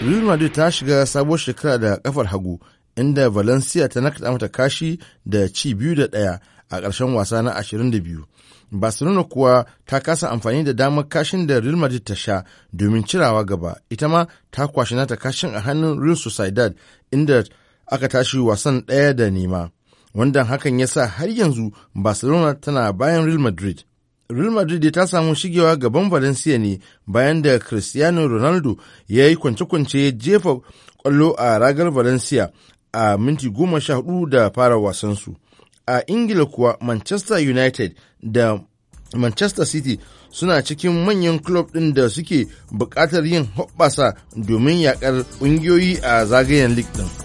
Real Madrid ta shiga sabuwar shekara da kafar hagu, inda Valencia ta nakaɗa mata kashi da ci 2-1 a ƙarshen wasa na 22. Barcelona kuwa ta kasa amfani da damar kashin da Real Madrid ta sha domin cirawa gaba, ita ma ta kwashi nata kashin a hannun Real Sociedad, inda aka tashi wasan 1-0, wanda hakan ya sa har yanzu Barcelona tana bayan Real Madrid. Real Madrid ta samu shigewa gaban Valencia ne bayan da Cristiano Ronaldo ya yi kwance-kwance jefa kwallo a ragar Valencia a minti 14 da fara wasansu. A Ingila kuwa Manchester United da Manchester City suna cikin manyan club ɗin da suke buƙatar yin hoɓɓasa domin yaƙar ƙungiyoyi a zagayen league ɗin.